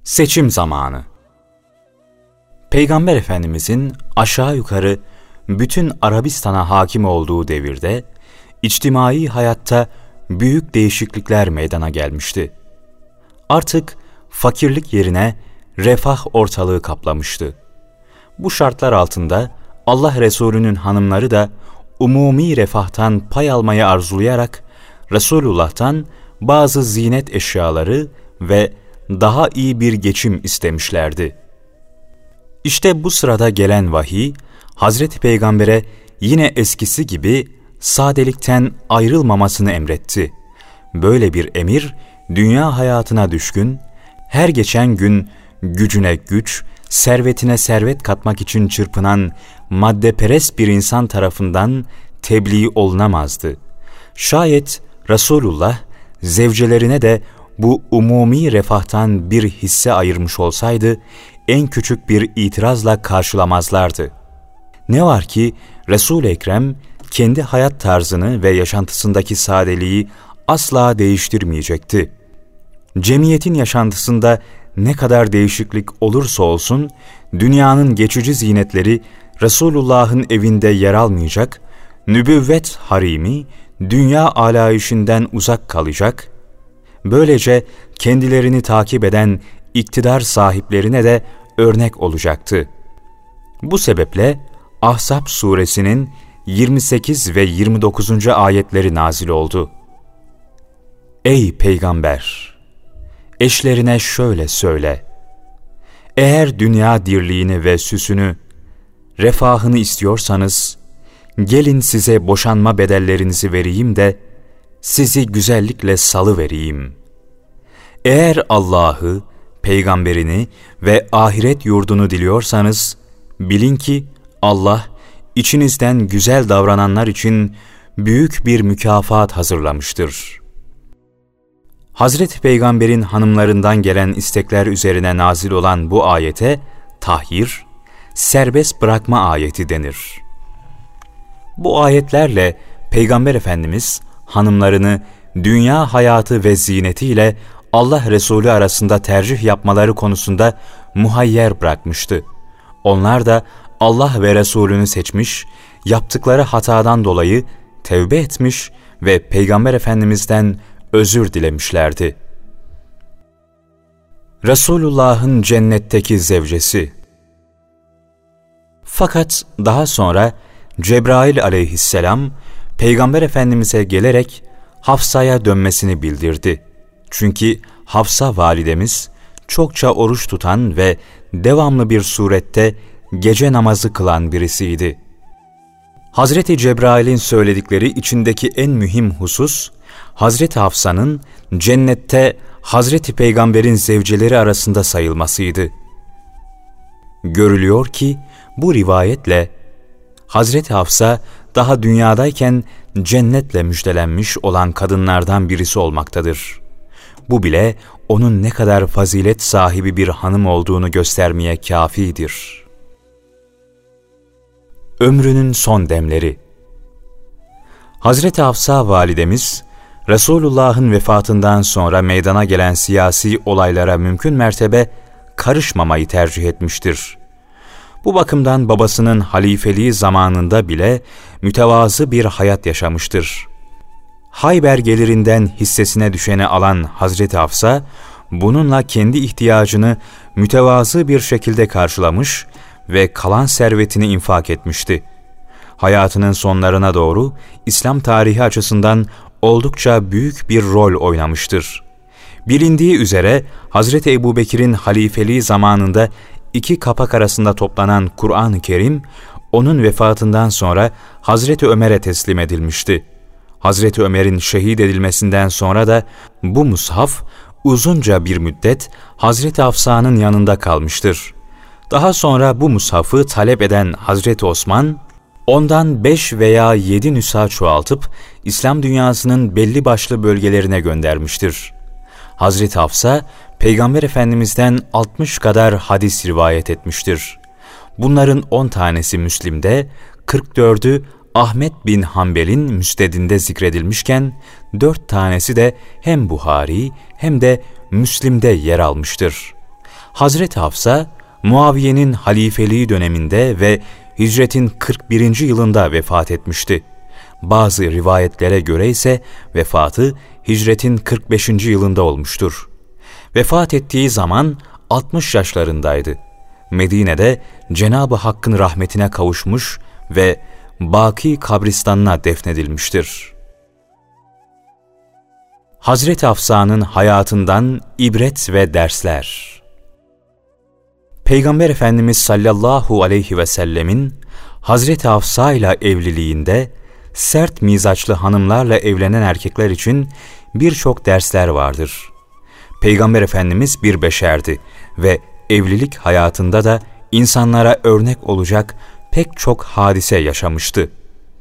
Seçim zamanı. Peygamber Efendimizin aşağı yukarı bütün Arabistan'a hakim olduğu devirde, içtimai hayatta büyük değişiklikler meydana gelmişti. Artık fakirlik yerine refah ortalığı kaplamıştı. Bu şartlar altında Allah Resulü'nün hanımları da umumi refahtan pay almayı arzulayarak Resulullah'tan bazı zinet eşyaları ve daha iyi bir geçim istemişlerdi. İşte bu sırada gelen vahiy, Hazreti Peygamber'e yine eskisi gibi sadelikten ayrılmamasını emretti. Böyle bir emir, dünya hayatına düşkün, her geçen gün gücüne güç, servetine servet katmak için çırpınan maddeperest bir insan tarafından tebliğ olunamazdı. Şayet Resulullah, zevcelerine de bu umumi refahtan bir hisse ayırmış olsaydı, en küçük bir itirazla karşılamazlardı. Ne var ki Resul-i Ekrem, kendi hayat tarzını ve yaşantısındaki sadeliği asla değiştirmeyecekti. Cemiyetin yaşantısında ne kadar değişiklik olursa olsun, dünyanın geçici zinetleri Resulullah'ın evinde yer almayacak, nübüvvet harimi, dünya alayişinden uzak kalacak, böylece kendilerini takip eden iktidar sahiplerine de örnek olacaktı. Bu sebeple Ahzab suresinin 28 ve 29. ayetleri nazil oldu. Ey Peygamber! Eşlerine şöyle söyle: eğer dünya dirliğini ve süsünü, refahını istiyorsanız, gelin size boşanma bedellerinizi vereyim de, sizi güzellikle salıvereyim. Eğer Allah'ı, Peygamberini ve ahiret yurdunu diliyorsanız, bilin ki Allah, içinizden güzel davrananlar için büyük bir mükafat hazırlamıştır. Hazreti Peygamber'in hanımlarından gelen istekler üzerine nazil olan bu ayete, tahhir, serbest bırakma ayeti denir. Bu ayetlerle Peygamber Efendimiz, hanımlarını dünya hayatı ve zinetiyle Allah Resulü arasında tercih yapmaları konusunda muhayyer bırakmıştı. Onlar da Allah ve Resulünü seçmiş, yaptıkları hatadan dolayı tevbe etmiş ve Peygamber Efendimiz'den özür dilemişlerdi. Resulullah'ın cennetteki zevcesi. Fakat daha sonra Cebrail aleyhisselam Peygamber Efendimiz'e gelerek Hafsa'ya dönmesini bildirdi. Çünkü Hafsa validemiz çokça oruç tutan ve devamlı bir surette gece namazı kılan birisiydi. Hazreti Cebrail'in söyledikleri içindeki en mühim husus, Hazreti Hafsa'nın cennette Hazreti Peygamber'in zevceleri arasında sayılmasıydı. Görülüyor ki bu rivayetle Hazreti Hafsa daha dünyadayken cennetle müjdelenmiş olan kadınlardan birisi olmaktadır. Bu bile onun ne kadar fazilet sahibi bir hanım olduğunu göstermeye kâfidir. Ömrünün son demleri. Hazreti Hafsa validemiz, Resulullah'ın vefatından sonra meydana gelen siyasi olaylara mümkün mertebe karışmamayı tercih etmiştir. Bu bakımdan babasının halifeliği zamanında bile mütevazı bir hayat yaşamıştır. Hayber gelirinden hissesine düşeni alan Hazreti Hafsa, bununla kendi ihtiyacını mütevazı bir şekilde karşılamış ve kalan servetini infak etmişti. Hayatının sonlarına doğru İslam tarihi açısından oldukça büyük bir rol oynamıştır. Bilindiği üzere Hazreti Ebubekir'in halifeliği zamanında iki kapak arasında toplanan Kur'an-ı Kerim, onun vefatından sonra Hazreti Ömer'e teslim edilmişti. Hazreti Ömer'in şehit edilmesinden sonra da bu mushaf uzunca bir müddet Hazreti Hafsa'nın yanında kalmıştır. Daha sonra bu mushafı talep eden Hazreti Osman, ondan 5 veya 7 nüsha çoğaltıp İslam dünyasının belli başlı bölgelerine göndermiştir. Hazreti Hafsa, Peygamber Efendimiz'den 60 kadar hadis rivayet etmiştir. Bunların 10 tanesi Müslim'de, 44'ü Ahmet bin Hanbel'in Müsned'inde zikredilmişken, 4 tanesi de hem Buhari hem de Müslim'de yer almıştır. Hazreti Hafsa, Muaviye'nin halifeliği döneminde ve hicretin 41. yılında vefat etmişti. Bazı rivayetlere göre ise vefatı hicretin 45. yılında olmuştur. Vefat ettiği zaman 60 yaşlarındaydı. Medine'de Cenab-ı Hakk'ın rahmetine kavuşmuş ve Baki kabristanına defnedilmiştir. Hazreti Hafsa'nın hayatından ibret ve dersler. Peygamber Efendimiz sallallahu aleyhi ve sellemin Hazreti Hafsa ile evliliğinde sert mizaçlı hanımlarla evlenen erkekler için birçok dersler vardır. Peygamber Efendimiz bir beşerdi ve evlilik hayatında da insanlara örnek olacak pek çok hadise yaşamıştı.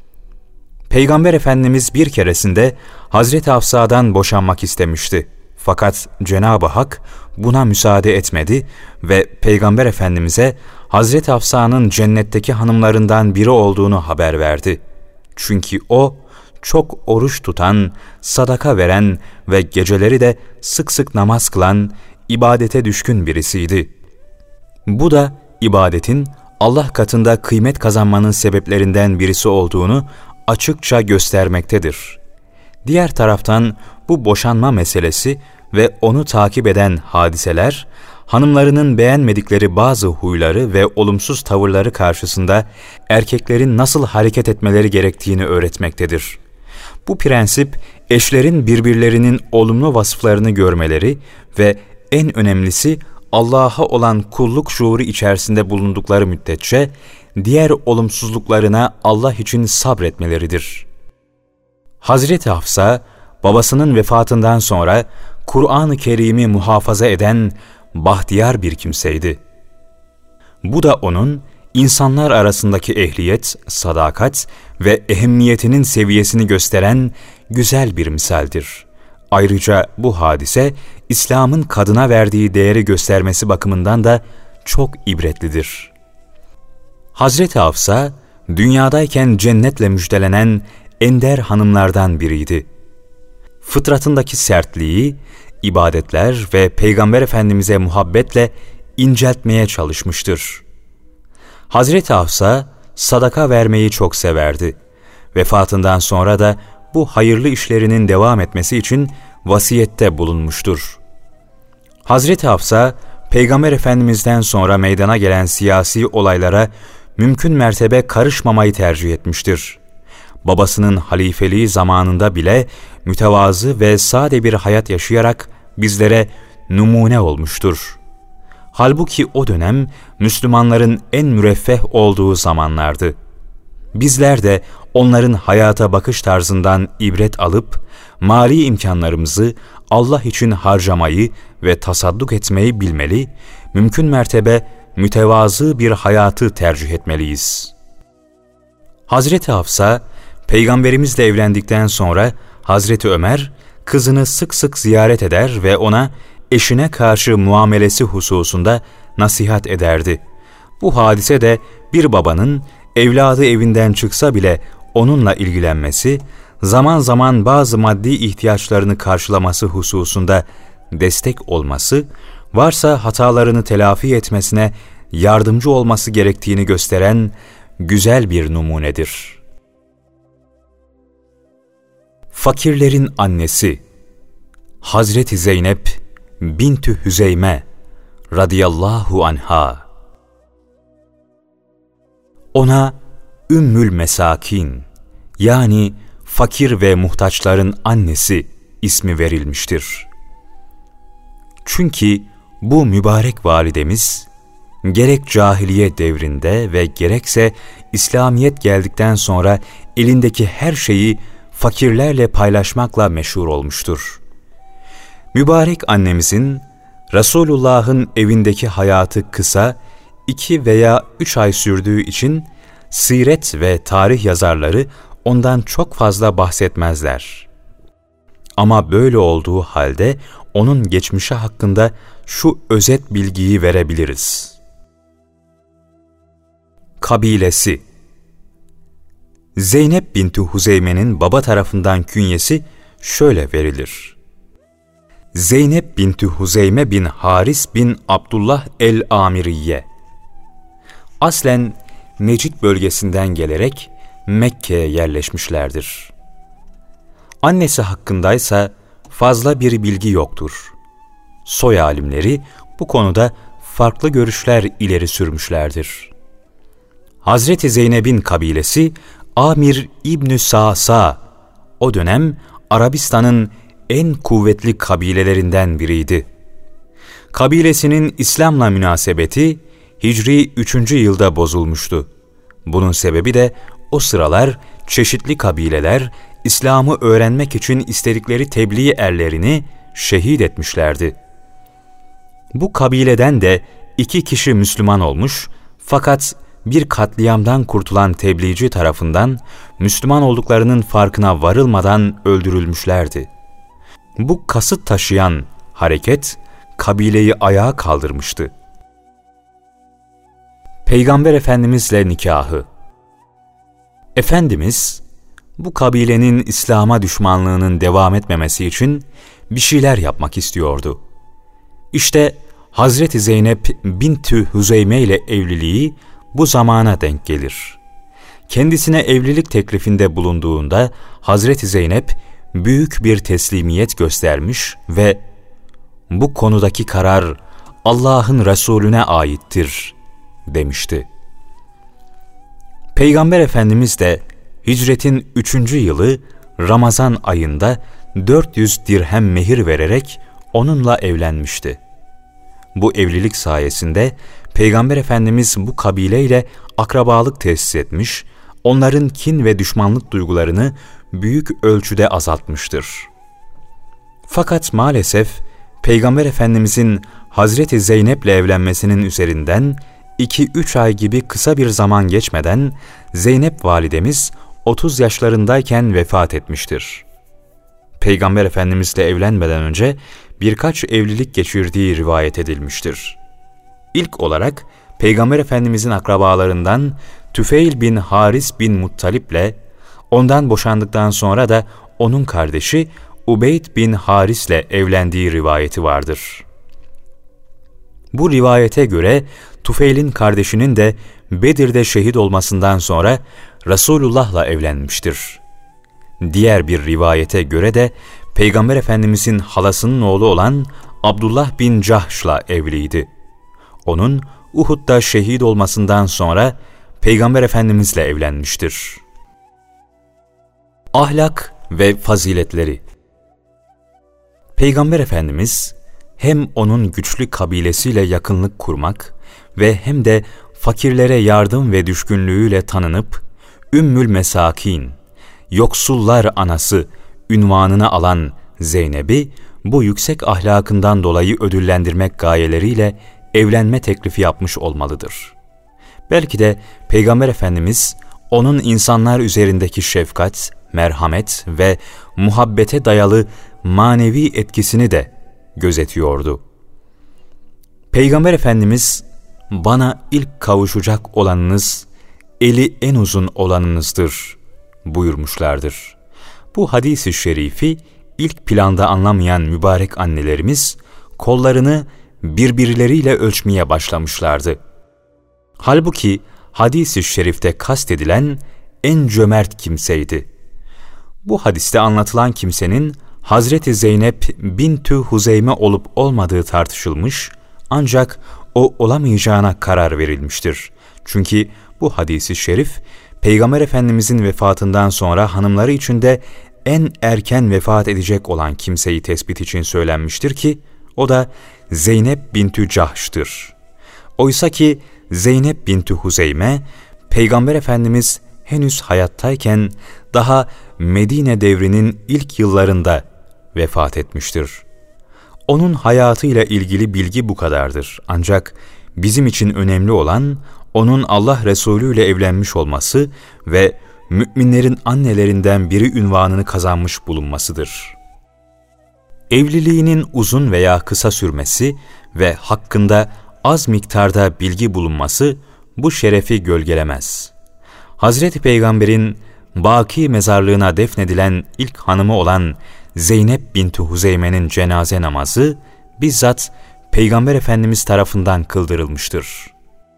Peygamber Efendimiz bir keresinde Hazreti Hafsa'dan boşanmak istemişti. Fakat Cenab-ı Hak buna müsaade etmedi ve Peygamber Efendimiz'e Hazreti Hafsa'nın cennetteki hanımlarından biri olduğunu haber verdi. Çünkü o çok oruç tutan, sadaka veren ve geceleri de sık sık namaz kılan, ibadete düşkün birisiydi. Bu da ibadetin Allah katında kıymet kazanmanın sebeplerinden birisi olduğunu açıkça göstermektedir. Diğer taraftan bu boşanma meselesi ve onu takip eden hadiseler, hanımlarının beğenmedikleri bazı huyları ve olumsuz tavırları karşısında erkeklerin nasıl hareket etmeleri gerektiğini öğretmektedir. Bu prensip, eşlerin birbirlerinin olumlu vasıflarını görmeleri ve en önemlisi Allah'a olan kulluk şuuru içerisinde bulundukları müddetçe diğer olumsuzluklarına Allah için sabretmeleridir. Hazreti Hafsa, babasının vefatından sonra Kur'an-ı Kerim'i muhafaza eden bahtiyar bir kimseydi. Bu da onun insanlar arasındaki ehliyet, sadakat ve ehemmiyetinin seviyesini gösteren güzel bir misaldir. Ayrıca bu hadise, İslam'ın kadına verdiği değeri göstermesi bakımından da çok ibretlidir. Hazreti Hafsa, dünyadayken cennetle müjdelenen ender hanımlardan biriydi. Fıtratındaki sertliği, ibadetler ve Peygamber Efendimiz'e muhabbetle inceltmeye çalışmıştır. Hazreti Hafsa, sadaka vermeyi çok severdi. Vefatından sonra da bu hayırlı işlerinin devam etmesi için vasiyette bulunmuştur. Hazreti Hafsa, Peygamber Efendimiz'den sonra meydana gelen siyasi olaylara mümkün mertebe karışmamayı tercih etmiştir. Babasının halifeliği zamanında bile mütevazı ve sade bir hayat yaşayarak bizlere numune olmuştur. Halbuki o dönem Müslümanların en müreffeh olduğu zamanlardı. Bizler de onların hayata bakış tarzından ibret alıp, mali imkanlarımızı Allah için harcamayı ve tasadduk etmeyi bilmeli, mümkün mertebe mütevazı bir hayatı tercih etmeliyiz. Hazreti Hafsa, Peygamberimizle evlendikten sonra Hazreti Ömer, kızını sık sık ziyaret eder ve ona eşine karşı muamelesi hususunda nasihat ederdi. Bu hadise de bir babanın evladı evinden çıksa bile onunla ilgilenmesi, zaman zaman bazı maddi ihtiyaçlarını karşılaması hususunda destek olması, varsa hatalarını telafi etmesine yardımcı olması gerektiğini gösteren güzel bir numunedir. Fakirlerin annesi Hazreti Zeynep bintü Hüzeyme radıyallahu anha. Ona Ümmül Mesakin, yani fakir ve muhtaçların annesi ismi verilmiştir. Çünkü bu mübarek validemiz, gerek cahiliye devrinde ve gerekse İslamiyet geldikten sonra elindeki her şeyi fakirlerle paylaşmakla meşhur olmuştur. Mübarek annemizin Resulullah'ın evindeki hayatı kısa, 2 veya 3 ay sürdüğü için siret ve tarih yazarları ondan çok fazla bahsetmezler. Ama böyle olduğu halde onun geçmişi hakkında şu özet bilgiyi verebiliriz. Kabilesi Zeynep binti Huzeyme'nin baba tarafından künyesi şöyle verilir. Zeynep binti Huzeyme bin Haris bin Abdullah el-Amiriye. Aslen Necid bölgesinden gelerek Mekke'ye yerleşmişlerdir. Annesi hakkındaysa fazla bir bilgi yoktur. Soy alimleri bu konuda farklı görüşler ileri sürmüşlerdir. Hazreti Zeynep'in kabilesi Amir İbn-i Sa'sa, o dönem Arabistan'ın en kuvvetli kabilelerinden biriydi. Kabilesinin İslam'la münasebeti Hicri 3. yılda bozulmuştu. Bunun sebebi de o sıralar çeşitli kabileler İslam'ı öğrenmek için istedikleri tebliğ erlerini şehit etmişlerdi. Bu kabileden de 2 kişi Müslüman olmuş fakat bir katliamdan kurtulan tebliğci tarafından Müslüman olduklarının farkına varılmadan öldürülmüşlerdi. Bu kasıt taşıyan hareket kabileyi ayağa kaldırmıştı. Peygamber Efendimizle nikahı. Efendimiz, bu kabilenin İslam'a düşmanlığının devam etmemesi için bir şeyler yapmak istiyordu. İşte Hazreti Zeynep binti Huzeyme ile evliliği bu zamana denk gelir. Kendisine evlilik teklifinde bulunduğunda Hazreti Zeynep büyük bir teslimiyet göstermiş ve "Bu konudaki karar Allah'ın Resulüne aittir" demişti. Peygamber Efendimiz de hicretin 3. yılı Ramazan ayında 400 dirhem mehir vererek onunla evlenmişti. Bu evlilik sayesinde Peygamber Efendimiz bu kabileyle akrabalık tesis etmiş, onların kin ve düşmanlık duygularını büyük ölçüde azaltmıştır. Fakat maalesef Peygamber Efendimizin Hazreti Zeynep'le evlenmesinin üzerinden 2-3 ay gibi kısa bir zaman geçmeden Zeynep validemiz 30 yaşlarındayken vefat etmiştir. Peygamber Efendimizle evlenmeden önce birkaç evlilik geçirdiği rivayet edilmiştir. İlk olarak Peygamber Efendimizin akrabalarından Tüfeil bin Haris bin Muttalip'le, ondan boşandıktan sonra da onun kardeşi Ubeyd bin Haris'le evlendiği rivayeti vardır. Bu rivayete göre Tüfeil'in kardeşinin de Bedir'de şehit olmasından sonra Resulullah'la evlenmiştir. Diğer bir rivayete göre de Peygamber Efendimizin halasının oğlu olan Abdullah bin Cahş'la evliydi. Onun Uhud'da şehit olmasından sonra Peygamber Efendimizle evlenmiştir. Ahlak ve faziletleri. Peygamber Efendimiz hem onun güçlü kabilesiyle yakınlık kurmak ve hem de fakirlere yardım ve düşkünlüğüyle tanınıp Ümmül Mesakin, yoksullar anası ünvanını alan Zeynep'i bu yüksek ahlakından dolayı ödüllendirmek gayeleriyle evlenme teklifi yapmış olmalıdır. Belki de Peygamber Efendimiz onun insanlar üzerindeki şefkat, merhamet ve muhabbete dayalı manevi etkisini de gözetiyordu. Peygamber Efendimiz, "Bana ilk kavuşacak olanınız, eli en uzun olanınızdır" buyurmuşlardır. Bu hadis-i şerifi ilk planda anlamayan mübarek annelerimiz kollarını birbirleriyle ölçmeye başlamışlardı. Halbuki hadis-i şerifte kastedilen en cömert kimseydi. Bu hadiste anlatılan kimsenin Hazreti Zeynep binti Huzeyme olup olmadığı tartışılmış, ancak o olamayacağına karar verilmiştir. Çünkü bu hadis-i şerif, Peygamber Efendimizin vefatından sonra hanımları içinde en erken vefat edecek olan kimseyi tespit için söylenmiştir ki, o da Zeynep binti Cahş'tır. Oysa ki Zeynep binti Huzeyme, Peygamber Efendimiz henüz hayattayken daha Medine devrinin ilk yıllarında vefat etmiştir. Onun hayatıyla ilgili bilgi bu kadardır. Ancak bizim için önemli olan onun Allah Resulü ile evlenmiş olması ve müminlerin annelerinden biri ünvanını kazanmış bulunmasıdır. Evliliğinin uzun veya kısa sürmesi ve hakkında az miktarda bilgi bulunması bu şerefi gölgelemez. Hazreti Peygamber'in Baki mezarlığına defnedilen ilk hanımı olan Zeynep binti Huzeyme'nin cenaze namazı bizzat Peygamber Efendimiz tarafından kıldırılmıştır.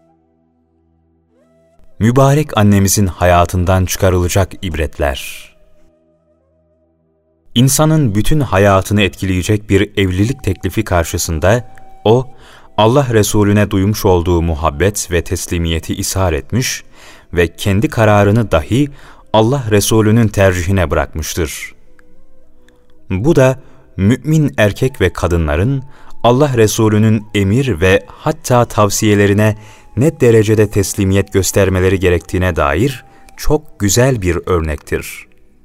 Mübarek annemizin hayatından çıkarılacak ibretler. İnsanın bütün hayatını etkileyecek bir evlilik teklifi karşısında o, Allah Resulüne duymuş olduğu muhabbet ve teslimiyeti ishar etmiş ve kendi kararını dahi Allah Resulü'nün tercihine bırakmıştır. Bu da mümin erkek ve kadınların Allah Resulü'nün emir ve hatta tavsiyelerine ne derecede teslimiyet göstermeleri gerektiğine dair çok güzel bir örnektir.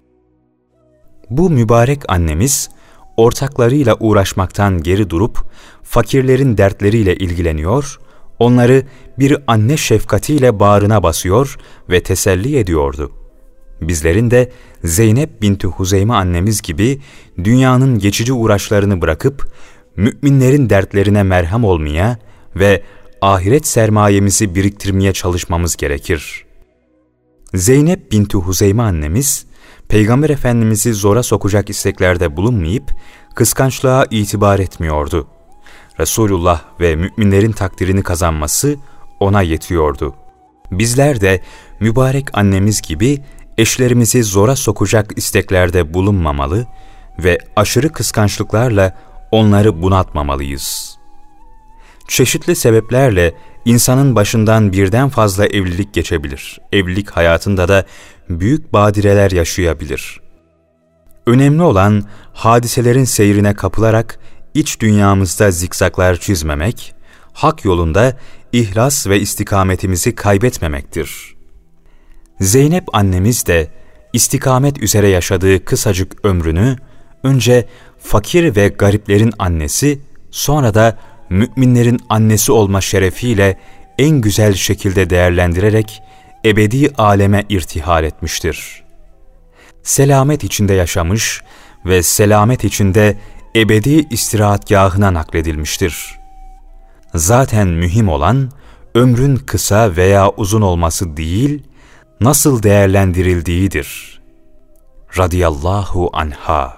Bu mübarek annemiz, ortaklarıyla uğraşmaktan geri durup, fakirlerin dertleriyle ilgileniyor, onları bir anne şefkatiyle bağrına basıyor ve teselli ediyordu. Bizlerin de Zeynep binti Huzeyme annemiz gibi dünyanın geçici uğraşlarını bırakıp, müminlerin dertlerine merhem olmaya ve ahiret sermayemizi biriktirmeye çalışmamız gerekir. Zeynep binti Huzeyme annemiz, Peygamber Efendimiz'i zora sokacak isteklerde bulunmayıp, kıskançlığa itibar etmiyordu. Resulullah ve müminlerin takdirini kazanması ona yetiyordu. Bizler de mübarek annemiz gibi eşlerimizi zora sokacak isteklerde bulunmamalı ve aşırı kıskançlıklarla onları bunaltmamalıyız. Çeşitli sebeplerle insanın başından birden fazla evlilik geçebilir. Evlilik hayatında da büyük badireler yaşayabilir. Önemli olan hadiselerin seyrine kapılarak iç dünyamızda zikzaklar çizmemek, hak yolunda ihlas ve istikametimizi kaybetmemektir. Zeynep annemiz de istikamet üzere yaşadığı kısacık ömrünü önce fakir ve gariplerin annesi, sonra da müminlerin annesi olma şerefiyle en güzel şekilde değerlendirerek ebedi aleme irtihal etmiştir. Selamet içinde yaşamış ve selamet içinde ebedi istirahatgâhına nakledilmiştir. Zaten mühim olan ömrün kısa veya uzun olması değil, nasıl değerlendirildiğidir. Radiyallahu anha.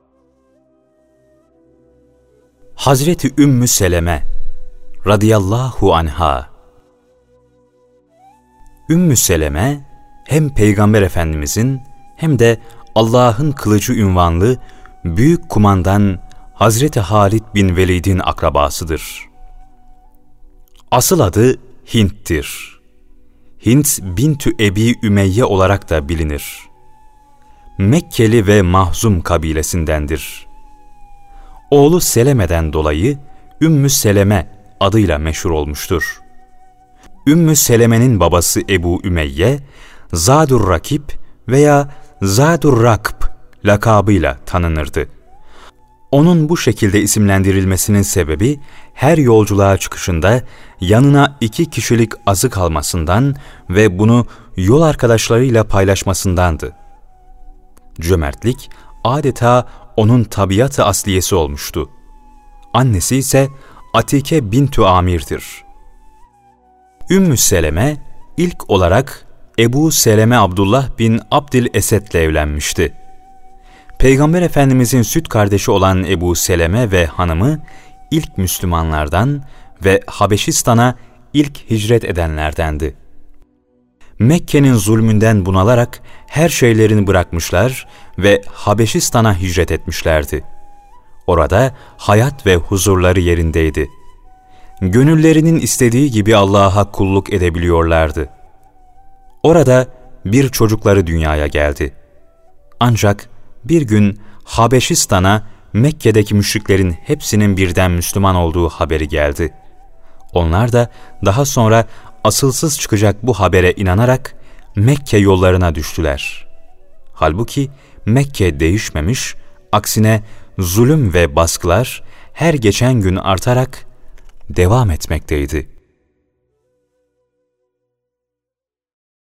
Hazreti Ümmü Seleme radıyallahu anha. Ümmü Seleme hem Peygamber Efendimizin hem de Allah'ın kılıcı ünvanlı büyük kumandan Hazreti Halid bin Velid'in akrabasıdır. Asıl adı Hint'tir. Hint bintü Ebi Ümeyye olarak da bilinir. Mekkeli ve Mahzum kabilesindendir. Oğlu Seleme'den dolayı Ümmü Seleme adıyla meşhur olmuştur. Ümmü Seleme'nin babası Ebu Ümeyye, Zadur Rakib veya Zadur Rakb lakabıyla tanınırdı. Onun bu şekilde isimlendirilmesinin sebebi, her yolculuğa çıkışında yanına 2 kişilik azık almasından ve bunu yol arkadaşlarıyla paylaşmasındandı. Cömertlik adeta onun tabiat-ı asliyesi olmuştu. Annesi ise Atike bintü Amir'dir. Ümmü Seleme ilk olarak Ebu Seleme Abdullah bin Abdil Esed'le evlenmişti. Peygamber Efendimizin süt kardeşi olan Ebu Seleme ve hanımı ilk Müslümanlardan ve Habeşistan'a ilk hicret edenlerdendi. Mekke'nin zulmünden bunalarak her şeylerini bırakmışlar ve Habeşistan'a hicret etmişlerdi. Orada hayat ve huzurları yerindeydi. Gönüllerinin istediği gibi Allah'a kulluk edebiliyorlardı. Orada bir çocukları dünyaya geldi. Ancak bir gün Habeşistan'a Mekke'deki müşriklerin hepsinin birden Müslüman olduğu haberi geldi. Onlar da daha sonra asılsız çıkacak bu habere inanarak Mekke yollarına düştüler. Halbuki Mekke değişmemiş, aksine zulüm ve baskılar her geçen gün artarak devam etmekteydi.